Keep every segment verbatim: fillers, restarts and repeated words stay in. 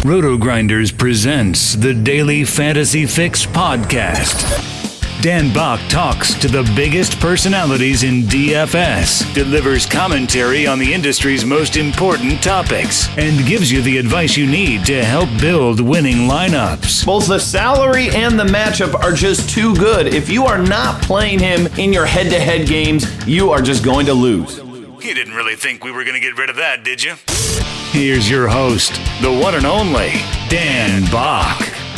Roto-Grinders presents the Daily Fantasy Fix podcast. Dan Bach talks to the biggest personalities in D F S, delivers commentary on the industry's most important topics, and gives you the advice you need to help build winning lineups. Both the salary and the matchup are just too good. If you are not playing him in your head-to-head games, you are just going to lose. You didn't really think we were going to get rid of that, did you? Here's your host, the one and only Dan Bach.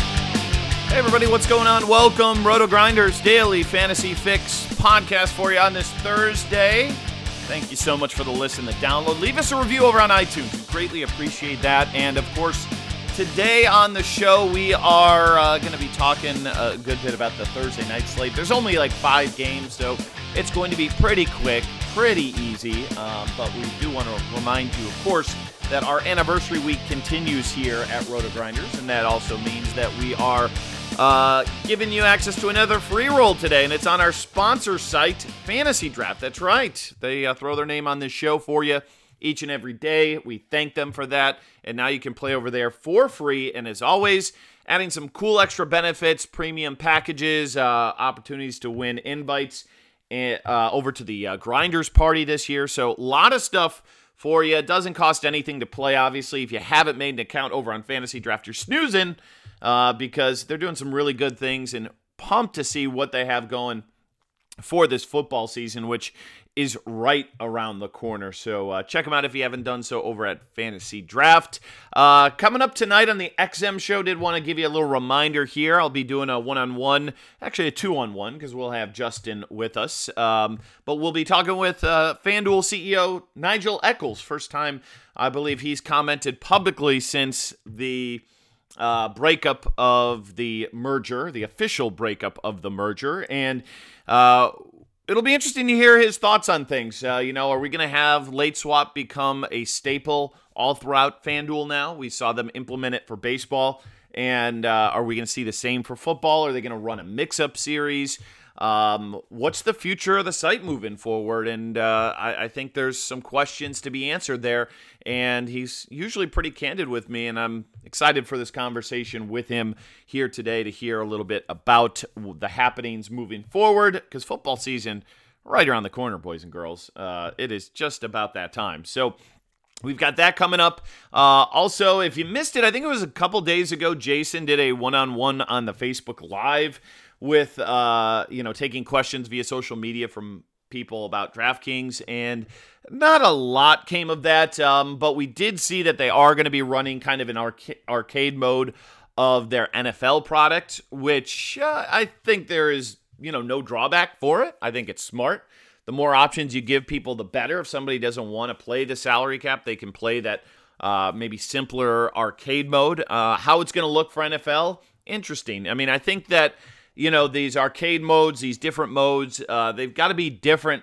Hey everybody, what's going on? Welcome, Roto-Grinders Daily Fantasy Fix podcast for you on this Thursday. Thank you so much for the listen, the download. Leave us a review over on iTunes. We greatly appreciate that. And of course, today on the show, we are uh, going to be talking a good bit about the Thursday night slate. There's only like five games, so it's going to be pretty quick, pretty easy. Um, but we do want to remind you, of course, that our anniversary week continues here at Roto-Grinders, and that also means that we are uh, giving you access to another free roll today, and it's on our sponsor site, Fantasy Draft. That's right. They uh, throw their name on this show for you each and every day. We thank them for that, and now you can play over there for free, and as always, adding some cool extra benefits, premium packages, uh, opportunities to win invites uh, over to the uh, Grinders party this year, so a lot of stuff for you. It doesn't cost anything to play, obviously. If you haven't made an account over on Fantasy Draft, you're snoozing uh, because they're doing some really good things, and pumped to see what they have going for this football season, which is right around the corner. So uh, check them out if you haven't done so over at Fantasy Draft. Uh, coming up tonight on the X M Show, did want to give you a little reminder here. I'll be doing a one-on-one, actually a two-on-one, because we'll have Justin with us. Um, but we'll be talking with uh, FanDuel C E O Nigel Eccles. First time, I believe, he's commented publicly since the uh, breakup of the merger, the official breakup of the merger. And uh it'll be interesting to hear his thoughts on things. Uh, you know, are we going to have late swap become a staple all throughout FanDuel now? We saw them implement it for baseball. And uh, are we going to see the same for football? Are they going to run a mix-up series? Um, what's the future of the site moving forward? And uh, I, I think there's some questions to be answered there. And he's usually pretty candid with me, and I'm excited for this conversation with him here today to hear a little bit about the happenings moving forward, because football season right around the corner, boys and girls. Uh, it is just about that time. So we've got that coming up. Uh, also, if you missed it, I think it was a couple days ago, Jason did a one-on-one on the Facebook Live with, uh, you know, taking questions via social media from people about DraftKings, and not a lot came of that, um, but we did see that they are going to be running kind of an arca- arcade mode of their N F L product, which uh, I think there is, you know, no drawback for it. I think it's smart. The more options you give people, the better. If somebody doesn't want to play the salary cap, they can play that uh, maybe simpler arcade mode. Uh, how it's going to look for N F L, interesting. I mean, I think that, you know, these arcade modes, these different modes, uh, they've got to be different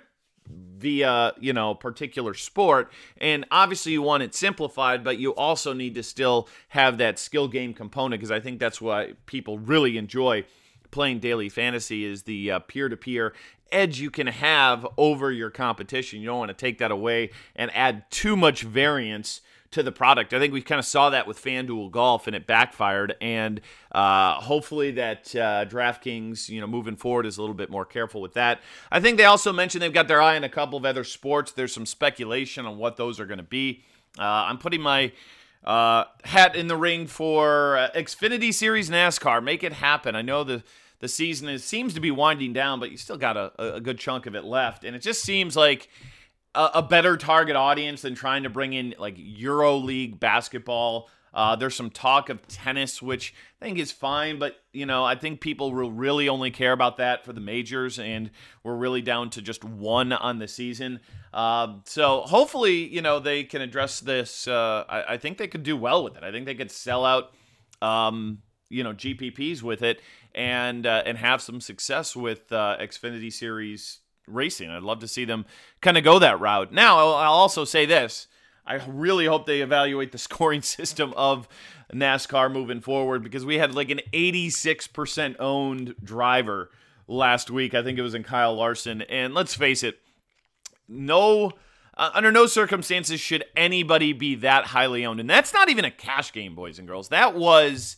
via, you know, particular sport. And obviously you want it simplified, but you also need to still have that skill game component, because I think that's why people really enjoy playing daily fantasy, is the uh, peer-to-peer edge you can have over your competition. You don't want to take that away and add too much variance to the product. I think we kind of saw that with FanDuel Golf, and it backfired. And uh, hopefully that uh, DraftKings, you know, moving forward is a little bit more careful with that. I think they also mentioned they've got their eye on a couple of other sports. There's some speculation on what those are going to be. Uh, I'm putting my uh, hat in the ring for uh, Xfinity Series NASCAR. Make it happen. I know the the season is, seems to be winding down, but you still got a, a good chunk of it left. And it just seems like a better target audience than trying to bring in like Euro League basketball. Uh, there's some talk of tennis, which I think is fine, but you know, I think people will really only care about that for the majors, and we're really down to just one on the season. Uh, so hopefully, you know, they can address this. Uh, I, I think they could do well with it. I think they could sell out, um, you know, G P Ps with it, and uh, and have some success with uh, Xfinity Series racing. I'd love to see them kind of go that route. Now, I'll, I'll also say this. I really hope they evaluate the scoring system of NASCAR moving forward, because we had like an eighty-six percent owned driver last week. I think it was in Kyle Larson. And let's face it, no uh, under no circumstances should anybody be that highly owned. And that's not even a cash game, boys and girls. That was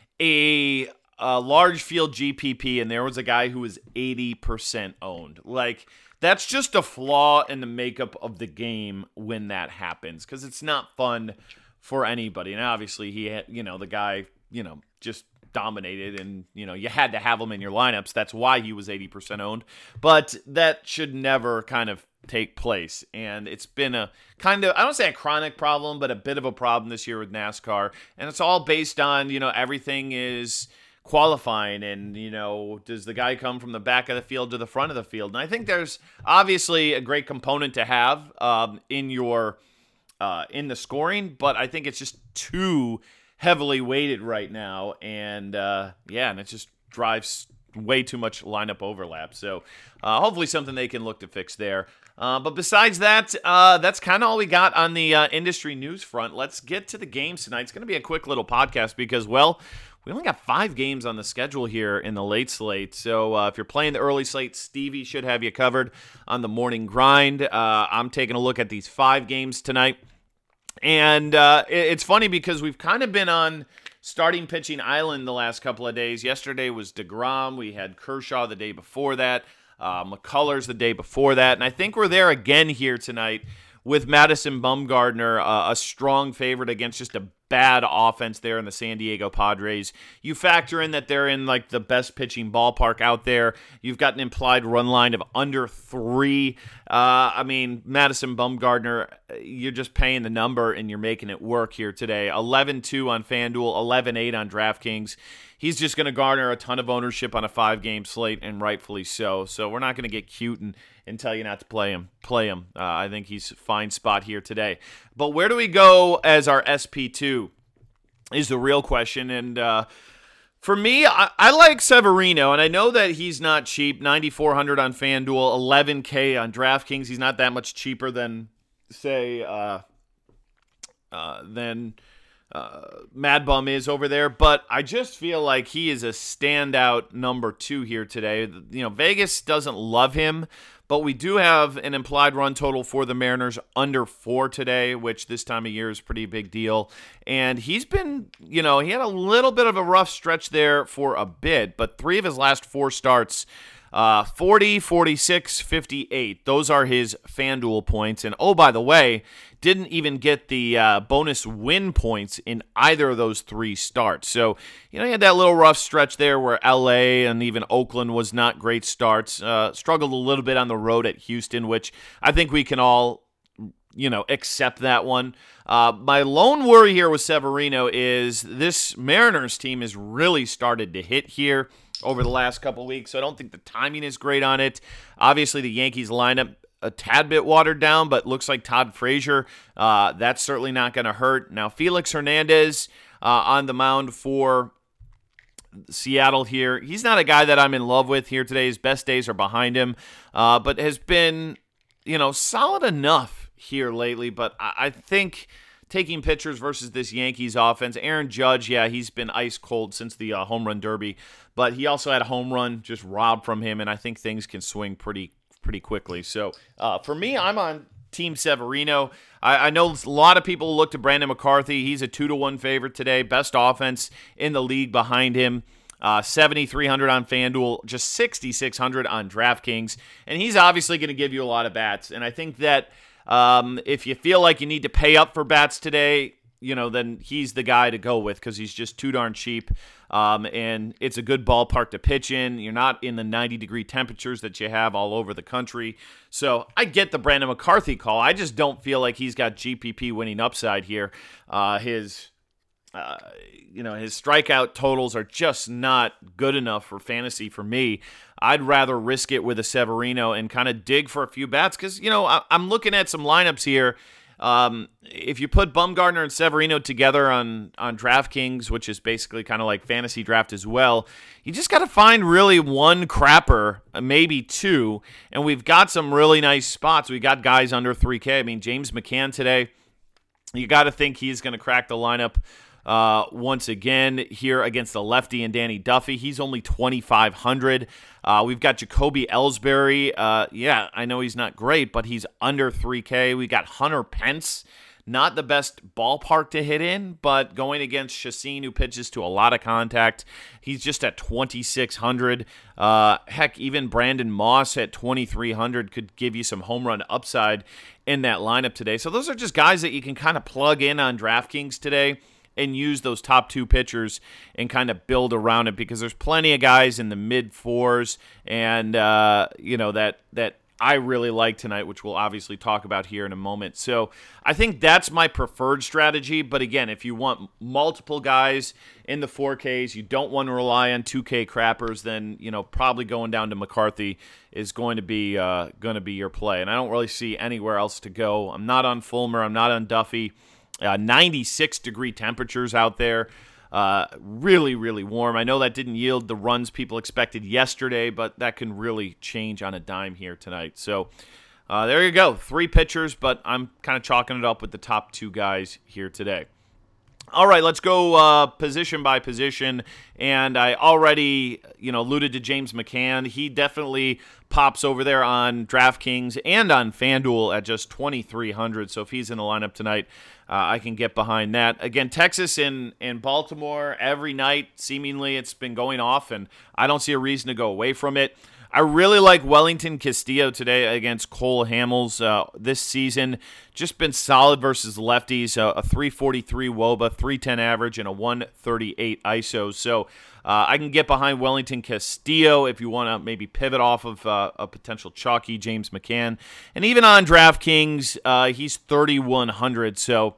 a, a large field G P P, and there was a guy who was eighty percent owned. Like, that's just a flaw in the makeup of the game when that happens, because it's not fun for anybody. And obviously, he had, you know, the guy, you know, just dominated, and you know, you had to have him in your lineups. That's why he was eighty percent owned, but that should never kind of take place. And it's been a kind of, I don't say a chronic problem, but a bit of a problem this year with NASCAR. And it's all based on, you know, everything is qualifying, and you know, does the guy come from the back of the field to the front of the field? And I think there's obviously a great component to have um, in your uh, in the scoring, but I think it's just too heavily weighted right now, and uh, yeah, and it just drives way too much lineup overlap. So uh, hopefully something they can look to fix there. Uh, but besides that, uh, that's kind of all we got on the uh, industry news front. Let's get to the games tonight. It's going to be a quick little podcast because, well, we only got five games on the schedule here in the late slate. So uh, if you're playing the early slate, Stevie should have you covered on the morning grind. Uh, I'm taking a look at these five games tonight. And uh, it's funny because we've kind of been on starting pitching island the last couple of days. Yesterday was DeGrom. We had Kershaw the day before that. Uh, McCullers the day before that. And I think we're there again here tonight with Madison Bumgarner, uh, a strong favorite against just a bad offense there in the San Diego Padres. You factor in that they're in like the best pitching ballpark out there. You've got an implied run line of under three. Uh, I mean, Madison Bumgarner, you're just paying the number and you're making it work here today. eleven two on FanDuel, eleven eight on DraftKings. He's just going to garner a ton of ownership on a five-game slate, and rightfully so. So we're not going to get cute and, and tell you not to play him. Play him. Uh, I think he's a fine spot here today. But where do we go as our S P two is the real question. And uh, for me, I, I like Severino, and I know that he's not cheap. ninety-four hundred on FanDuel, eleven K on DraftKings. He's not that much cheaper than, say, uh, uh, than... Uh, Mad Bum is over there, but I just feel like he is a standout number two here today. You know, Vegas doesn't love him, but we do have an implied run total for the Mariners under four today, which this time of year is a pretty big deal. And he's been, you know, he had a little bit of a rough stretch there for a bit, but three of his last four starts, uh, forty, forty-six, fifty-eight. Those are his FanDuel points. And oh, by the way, didn't even get the uh, bonus win points in either of those three starts. So, you know, he had that little rough stretch there where L A and even Oakland was not great starts. Uh, struggled a little bit on the road at Houston, which I think we can all, you know, accept that one. Uh, my lone worry here with Severino is this Mariners team has really started to hit here over the last couple of weeks. So I don't think the timing is great on it. Obviously, the Yankees lineup a tad bit watered down, but looks like Todd Frazier, uh, that's certainly not going to hurt. Now, Felix Hernandez uh, on the mound for Seattle here. He's not a guy that I'm in love with here today. His best days are behind him, uh, but has been, you know, solid enough here lately. But I, I think taking pitchers versus this Yankees offense, Aaron Judge, yeah, he's been ice cold since the uh, home run derby, but he also had a home run just robbed from him, and I think things can swing pretty pretty quickly. So uh, for me, I'm on Team Severino. I, I know a lot of people look to Brandon McCarthy. He's a two to one favorite today. Best offense in the league behind him. Uh, seventy-three hundred on FanDuel, just sixty-six hundred on DraftKings. And he's obviously going to give you a lot of bats. And I think that um, if you feel like you need to pay up for bats today, you know, then he's the guy to go with because he's just too darn cheap. Um, and it's a good ballpark to pitch in. You're not in the ninety degree temperatures that you have all over the country. So I get the Brandon McCarthy call. I just don't feel like he's got G P P winning upside here. Uh, his, uh, you know, his strikeout totals are just not good enough for fantasy for me. I'd rather risk it with a Severino and kind of dig for a few bats because, you know, I, I'm looking at some lineups here. Um, if you put Bumgarner and Severino together on, on DraftKings, which is basically kind of like fantasy draft as well, you just got to find really one crapper, maybe two, and we've got some really nice spots. We got guys under three K. I mean, James McCann today, you got to think he's going to crack the lineup uh, once again here against the lefty and Danny Duffy. He's only twenty-five hundred. Uh, we've got Jacoby Ellsbury. Uh, yeah, I know he's not great, but he's under three K. We got Hunter Pence. Not the best ballpark to hit in, but going against Chacin, who pitches to a lot of contact, he's just at twenty-six hundred. Uh, heck, even Brandon Moss at twenty-three hundred could give you some home run upside in that lineup today. So those are just guys that you can kind of plug in on DraftKings today and use those top two pitchers and kind of build around it, because there's plenty of guys in the mid fours and, uh, you know, that that I really like tonight, which we'll obviously talk about here in a moment. So I think that's my preferred strategy. But again, if you want multiple guys in the four Ks, you don't want to rely on two K crappers, then, you know, probably going down to McCarthy is going to be uh, going to be your play. And I don't really see anywhere else to go. I'm not on Fulmer. I'm not on Duffy. Uh, ninety-six degree temperatures out there. Uh, really, really warm. I know that didn't yield the runs people expected yesterday, but that can really change on a dime here tonight. So uh, there you go. Three pitchers, but I'm kind of chalking it up with the top two guys here today. All right, let's go uh, position by position. And I already, you know, alluded to James McCann. He definitely pops over there on DraftKings and on FanDuel at just twenty-three hundred. So if he's in the lineup tonight, uh, I can get behind that. Again, Texas and, and Baltimore every night, seemingly it's been going off, and I don't see a reason to go away from it. I really like Wellington Castillo today against Cole Hamels uh, this season. Just been solid versus lefties, uh, a three forty-three W O B A, three ten average, and a one thirty-eight I S O. So uh, I can get behind Wellington Castillo if you want to maybe pivot off of uh, a potential chalky James McCann. And even on DraftKings, uh, he's thirty-one hundred. So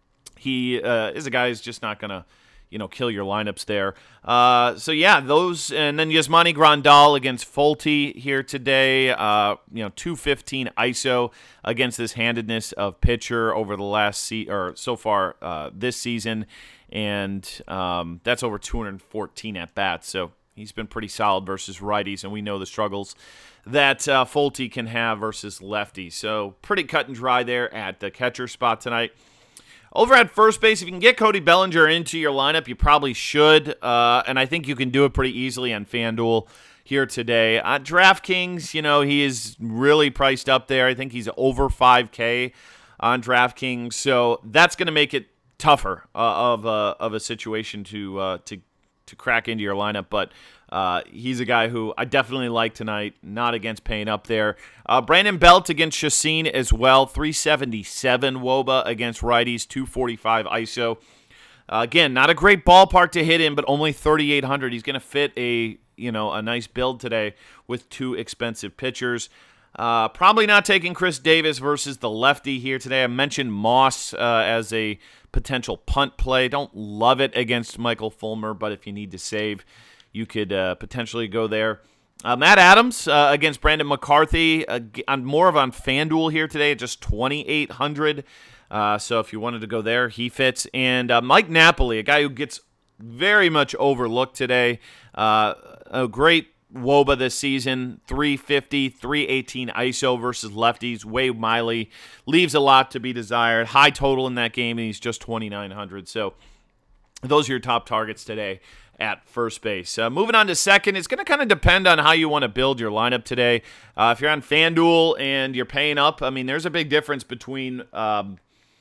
he uh, is a guy who's just not going to, you know, kill your lineups there. Uh, so, yeah, those, and then Yasmani Grandal against Folty here today. Uh, you know, two fifteen I S O against this handedness of pitcher over the last se- or so far uh, this season, and um, that's over two fourteen at bats. So he's been pretty solid versus righties, and we know the struggles that uh, Folty can have versus lefties. So pretty cut and dry there at the catcher spot tonight. Over at first base, if you can get Cody Bellinger into your lineup, you probably should, uh, and I think you can do it pretty easily on FanDuel here today. On DraftKings, you know, he is really priced up there. I think he's over five K on DraftKings, so that's going to make it tougher uh, of, a, of a situation to uh, to to crack into your lineup, but uh, he's a guy who I definitely like tonight, not against paying up there. Uh, Brandon Belt against Chacin as well, three seventy-seven W O B A against righties, two forty-five I S O. Uh, again, not a great ballpark to hit in, but only thirty-eight hundred. He's going to fit a you know a nice build today with two expensive pitchers. Uh, probably not taking Chris Davis versus the lefty here today. I mentioned Moss uh, as a potential punt play. Don't love it against Michael Fulmer, but if you need to save, you could uh, potentially go there. Uh, Matt Adams uh, against Brandon McCarthy. Uh, on more of on FanDuel here today at just twenty-eight hundred. Uh, so if you wanted to go there, he fits. And uh, Mike Napoli, a guy who gets very much overlooked today. Uh, a great W O B A this season, three fifty, three eighteen I S O versus lefties. Wade Miley leaves a lot to be desired. High total in that game, and he's just twenty-nine hundred. So those are your top targets today at first base. Uh, moving on to second, it's going to kind of depend on how you want to build your lineup today. Uh, if you're on FanDuel and you're paying up, I mean, there's a big difference between um,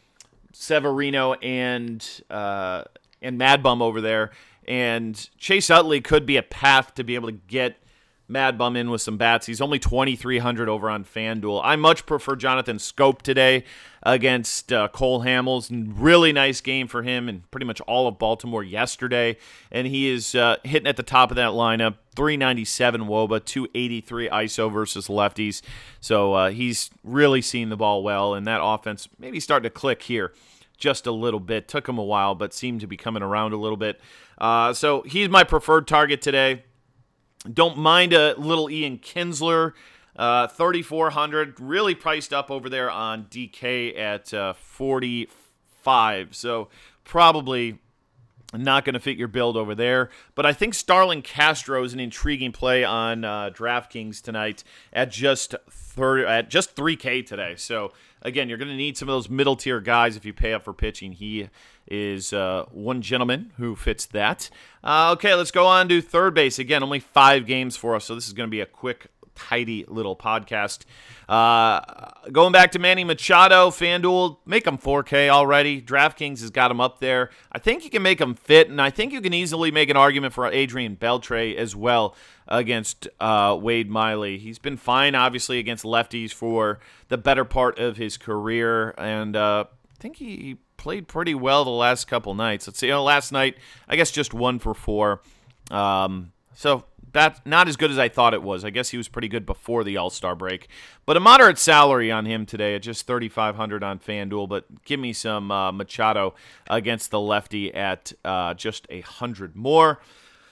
Severino and uh, and Mad Bum over there. And Chase Utley could be a path to be able to get Mad Bum in with some bats. He's only twenty-three hundred over on FanDuel. I much prefer Jonathan Scope today against uh, Cole Hamels. Really nice game for him and pretty much all of Baltimore yesterday. And he is uh, hitting at the top of that lineup. three ninety-seven W O B A, two eighty-three I S O versus lefties. So uh, he's really seen the ball well, and that offense maybe starting to click here just a little bit. Took him a while, but seemed to be coming around a little bit. Uh, so he's my preferred target today. Don't mind a little Ian Kinsler, uh, thirty-four hundred, really priced up over there on D K at uh, forty-five. So probably not going to fit your build over there. But I think Starlin Castro is an intriguing play on uh, DraftKings tonight at just thirty, at just three K today. So again, you're going to need some of those middle tier guys if you pay up for pitching. He is uh, one gentleman who fits that. Uh, okay, let's go on to third base. Again, only five games for us, so this is going to be a quick, tidy little podcast. Uh, going back to Manny Machado, FanDuel, make him four K already. DraftKings has got him up there. I think you can make him fit, and I think you can easily make an argument for Adrian Beltre as well against uh, Wade Miley. He's been fine, obviously, against lefties for the better part of his career, and uh, I think he played pretty well the last couple nights. Let's see, you know, last night, I guess just one for four. Um, so that's not as good as I thought it was. I guess he was pretty good before the All-Star break. But a moderate salary on him today at just thirty-five hundred dollars on FanDuel. But give me some uh, Machado against the lefty at uh, just one hundred more.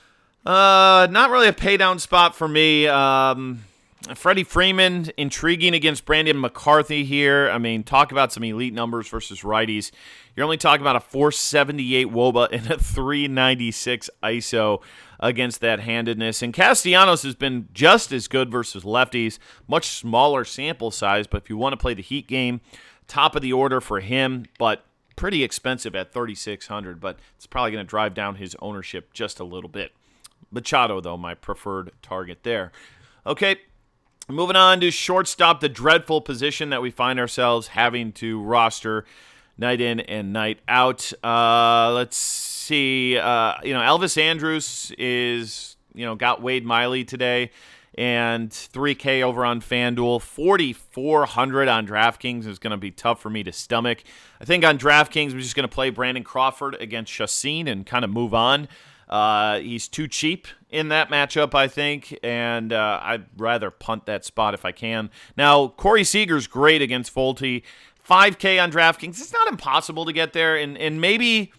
Uh, not really a pay-down spot for me. Um, Freddie Freeman, intriguing against Brandon McCarthy here. I mean, talk about some elite numbers versus righties. You're only talking about a four seventy-eight W O B A and a three ninety-six I S O against that handedness. And Castellanos has been just as good versus lefties. Much smaller sample size, but if you want to play the Heat game, top of the order for him, but pretty expensive at thirty-six hundred dollars, but it's probably going to drive down his ownership just a little bit. Machado, though, my preferred target there. Okay, moving on to shortstop, the dreadful position that we find ourselves having to roster night in and night out. Uh, let's see. Uh, you know, Elvis Andrus is, you know, got Wade Miley today, and three K over on FanDuel. forty-four hundred on DraftKings is going to be tough for me to stomach. I think on DraftKings, we're just going to play Brandon Crawford against Chacin and kind of move on. Uh, he's too cheap in that matchup, I think, and uh, I'd rather punt that spot if I can. Now, Corey Seager's great against Folty. five K on DraftKings. It's not impossible to get there, and, and maybe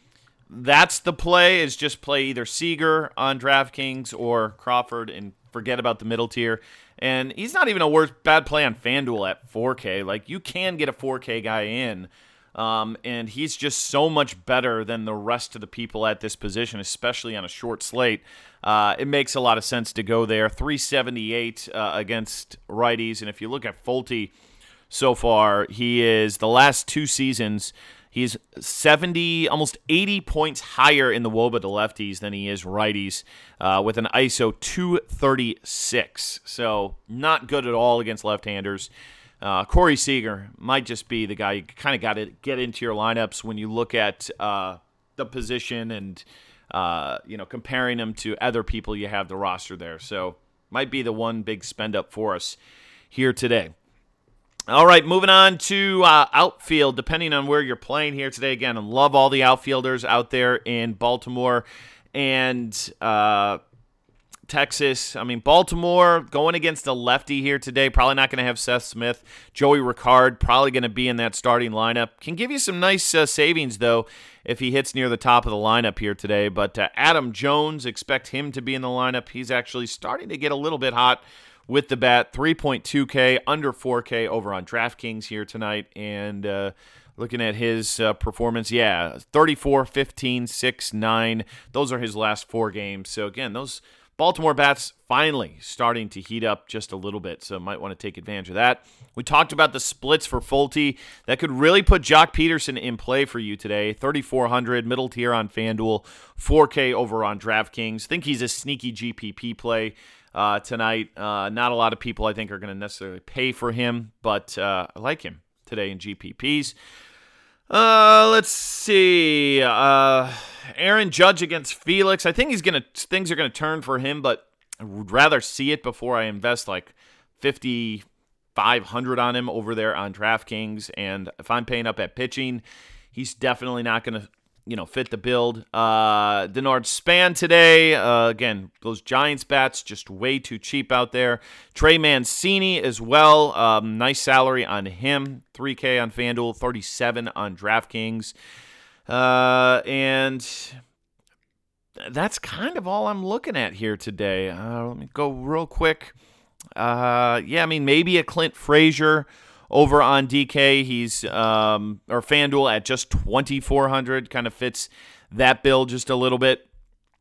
that's the play, is just play either Seager on DraftKings or Crawford and forget about the middle tier. And he's not even a worse bad play on FanDuel at four K. Like, you can get a four K guy in. Um, and he's just so much better than the rest of the people at this position, especially on a short slate. Uh, it makes a lot of sense to go there. three seventy-eight uh, against righties. And if you look at Folty so far, he is the last two seasons, he's seventy, almost eighty points higher in the W O B A to lefties than he is righties, uh, with an I S O two thirty-six. So not good at all against left-handers. Uh, Corey Seager might just be the guy you kind of got to get into your lineups when you look at uh, the position and uh, you know, comparing him to other people you have the roster there. So might be the one big spend up for us here today. All right, moving on to uh, outfield, depending on where you're playing here today. Again, I love all the outfielders out there in Baltimore and uh, Texas. I mean, Baltimore going against a lefty here today. Probably not going to have Seth Smith. Joey Ricard probably going to be in that starting lineup. Can give you some nice uh, savings, though, if he hits near the top of the lineup here today. But uh, Adam Jones, expect him to be in the lineup. He's actually starting to get a little bit hot with the bat. three point two K, under four K over on DraftKings here tonight. And uh, looking at his uh, performance, yeah, thirty-four, fifteen, six, nine. Those are his last four games. So, again, those Baltimore bats finally starting to heat up just a little bit, so might want to take advantage of that. We talked about the splits for Folty. That could really put Jock Peterson in play for you today. thirty-four hundred, middle tier on FanDuel, four K over on DraftKings. Think he's a sneaky G P P play uh, tonight. Uh, not a lot of people, I think, are going to necessarily pay for him, but uh, I like him today in G P Ps. Uh, let's see. Uh, Aaron Judge against Felix. I think he's gonna things are gonna turn for him, but I would rather see it before I invest like fifty-five hundred on him over there on DraftKings. And if I'm paying up at pitching, he's definitely not gonna, you know, fit the build. Uh, Denard Span today. Uh, again, those Giants bats just way too cheap out there. Trey Mancini as well. Um, nice salary on him. three K on FanDuel, thirty-seven on DraftKings. Uh, and that's kind of all I'm looking at here today. Uh, let me go real quick. Uh, yeah, I mean, maybe a Clint Frazier over on D K. He's, um, or FanDuel at just twenty-four hundred, kind of fits that bill just a little bit.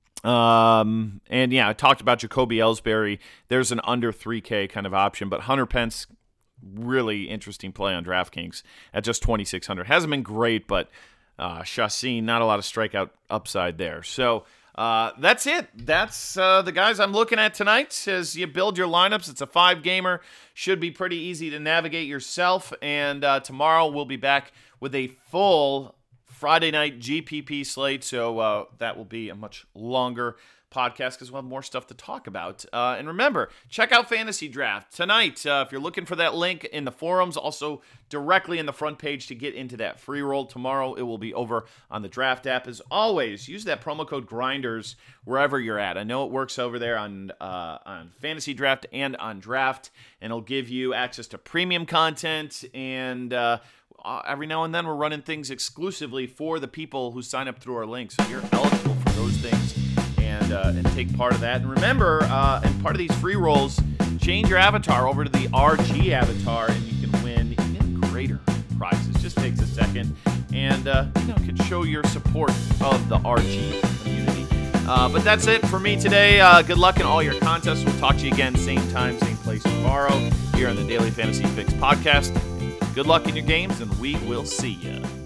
Um, and yeah, I talked about Jacoby Ellsbury. There's an under three K kind of option, but Hunter Pence, really interesting play on DraftKings at just twenty-six hundred. Hasn't been great, but uh, Chacin, not a lot of strikeout upside there. So uh, that's it. That's uh, the guys I'm looking at tonight as you build your lineups. It's a five-gamer. Should be pretty easy to navigate yourself. And uh, tomorrow we'll be back with a full Friday night G P P slate. So uh, that will be a much longer podcast because we'll have more stuff to talk about. Uh, and remember, check out Fantasy Draft tonight. Uh, if you're looking for that link in the forums, also directly in the front page to get into that free roll. Tomorrow it will be over on the Draft app. As always, use that promo code Grinders wherever you're at. I know it works over there on uh, on Fantasy Draft and on Draft, and it'll give you access to premium content. And uh, every now and then we're running things exclusively for the people who sign up through our link. So you're eligible for those things. And, uh, and take part of that. And remember, uh, and part of these free rolls, change your avatar over to the R G avatar, and you can win even greater prizes. Just takes a second, and uh, you know, can show your support of the R G community. Uh, but that's it for me today. Uh, good luck in all your contests. We'll talk to you again, same time, same place tomorrow here on the Daily Fantasy Fix podcast. Good luck in your games, and we will see you.